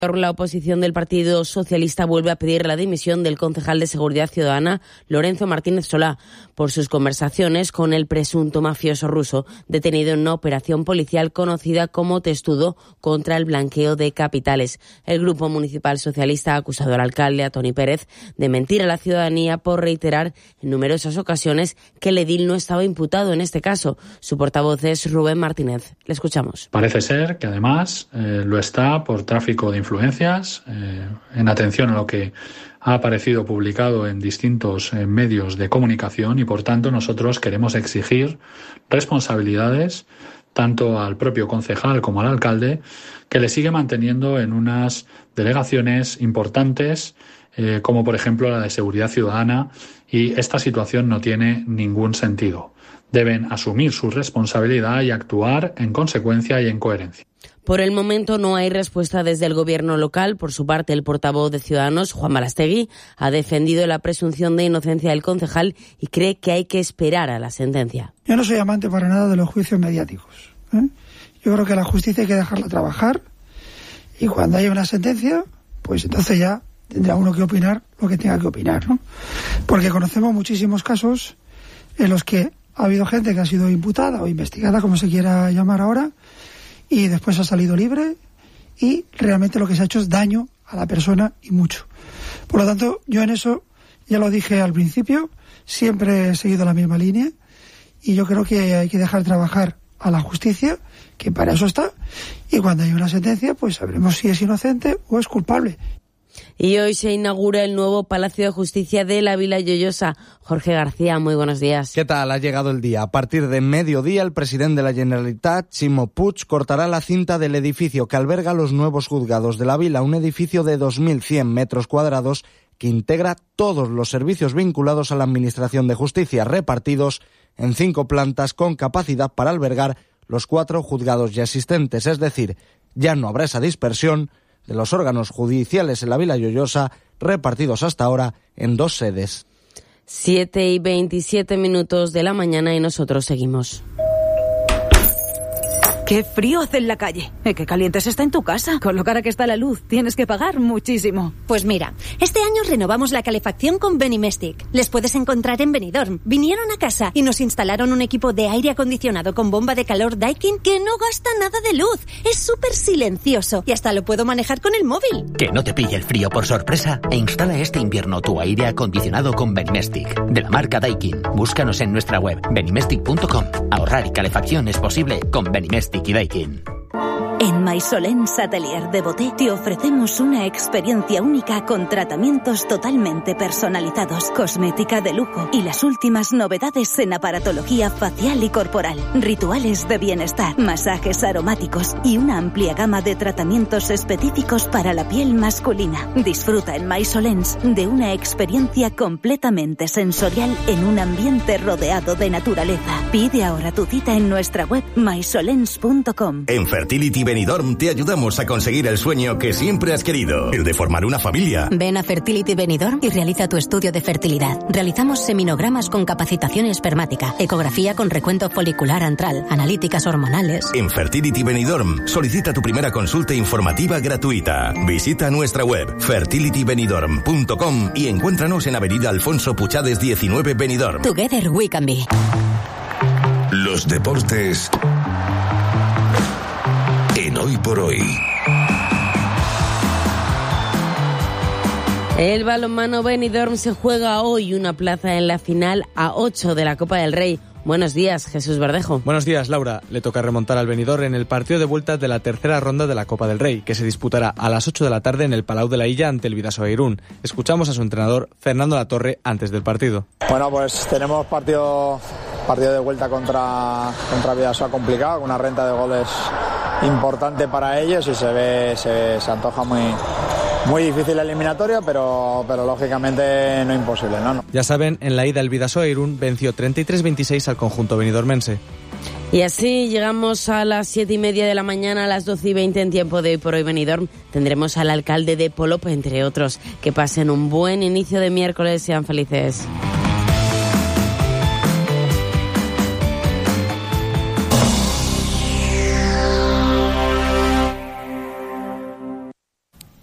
La oposición del Partido Socialista vuelve a pedir la dimisión del concejal de Seguridad Ciudadana, Lorenzo Martínez Solá, por sus conversaciones con el presunto mafioso ruso, detenido en una operación policial conocida como Testudo contra el blanqueo de capitales. El Grupo Municipal Socialista ha acusado al alcalde, a Toni Pérez, de mentir a la ciudadanía por reiterar en numerosas ocasiones que el edil no estaba imputado en este caso. Su portavoz es Rubén Martínez. Le escuchamos. Parece ser que además lo está por tráfico de influencias, en atención a lo que ha aparecido publicado en distintos medios de comunicación, y por tanto nosotros queremos exigir responsabilidades tanto al propio concejal como al alcalde, que le sigue manteniendo en unas delegaciones importantes como por ejemplo la de Seguridad Ciudadana, y esta situación no tiene ningún sentido. Deben asumir su responsabilidad y actuar en consecuencia y en coherencia. Por el momento no hay respuesta desde el gobierno local. Por su parte, el portavoz de Ciudadanos, Juan Marastegui, ha defendido la presunción de inocencia del concejal y cree que hay que esperar a la sentencia. Yo no soy amante para nada de los juicios mediáticos, Yo creo que la justicia hay que dejarla trabajar, y cuando haya una sentencia, pues entonces ya tendrá uno que opinar lo que tenga que opinar, ¿no? Porque conocemos muchísimos casos en los que ha habido gente que ha sido imputada o investigada, como se quiera llamar ahora, y después ha salido libre, y realmente lo que se ha hecho es daño a la persona, y mucho. Por lo tanto, yo en eso, ya lo dije al principio, siempre he seguido la misma línea, y yo creo que hay que dejar trabajar a la justicia, que para eso está, y cuando haya una sentencia, pues sabremos si es inocente o es culpable. Y hoy se inaugura el nuevo Palacio de Justicia de la Vila Lloyosa. Jorge García, muy buenos días. ¿Qué tal? Ha llegado el día. A partir de mediodía, el presidente de la Generalitat, Ximo Puig, cortará la cinta del edificio que alberga los nuevos juzgados de la Vila, un edificio de 2.100 metros cuadrados que integra todos los servicios vinculados a la Administración de Justicia, repartidos en 5 plantas con capacidad para albergar los 4 juzgados ya existentes. Es decir, ya no habrá esa dispersión de los órganos judiciales en la Vila Lloyosa, repartidos hasta ahora en 2 sedes. 7:27 de la mañana y nosotros seguimos. ¡Qué frío hace en la calle! ¡Qué caliente se está en tu casa! Con lo cara que está la luz, tienes que pagar muchísimo. Pues mira, este año renovamos la calefacción con Benimestic. Les puedes encontrar en Benidorm. Vinieron a casa y nos instalaron un equipo de aire acondicionado con bomba de calor Daikin que no gasta nada de luz. Es súper silencioso y hasta lo puedo manejar con el móvil. Que no te pille el frío por sorpresa e instala este invierno tu aire acondicionado con Benimestic, de la marca Daikin. Búscanos en nuestra web, benimestic.com. Ahorrar y calefacción es posible con Benimestic y Daikin. En Maisolens Atelier de Boté te ofrecemos una experiencia única con tratamientos totalmente personalizados, cosmética de lujo y las últimas novedades en aparatología facial y corporal, rituales de bienestar, masajes aromáticos y una amplia gama de tratamientos específicos para la piel masculina. Disfruta en Maisolens de una experiencia completamente sensorial en un ambiente rodeado de naturaleza. Pide ahora tu cita en nuestra web maisolens.com. En Fertility Benidorm te ayudamos a conseguir el sueño que siempre has querido, el de formar una familia. Ven a Fertility Benidorm y realiza tu estudio de fertilidad. Realizamos seminogramas con capacitación espermática, ecografía con recuento folicular antral, analíticas hormonales. En Fertility Benidorm solicita tu primera consulta informativa gratuita. Visita nuestra web fertilitybenidorm.com y encuéntranos en Avenida Alfonso Puchades 19 Benidorm. Together we can be. Los deportes en Hoy por Hoy. El balonmano Benidorm se juega hoy una plaza en la final a 8 de la Copa del Rey. Buenos días, Jesús Verdejo. Buenos días, Laura. Le toca remontar al Benidorm en el partido de vuelta de la tercera ronda de la Copa del Rey, que se disputará a las 8 de la tarde en el Palau de la Illa ante el Bidasoa Irún. Escuchamos a su entrenador, Fernando Latorre, antes del partido. Bueno, pues tenemos partido de vuelta contra Bidasoa complicado, con una renta de goles importante para ellos, y se antoja muy difícil la eliminatoria, pero lógicamente no imposible, ¿no? Ya saben, en la ida el Bidasoa Irún venció 33-26 al conjunto benidormense. Y así llegamos a las 7:30 de la mañana, a las 12:20 en tiempo de Hoy por Hoy Benidorm. Tendremos al alcalde de Polop, entre otros. Que pasen un buen inicio de miércoles, sean felices.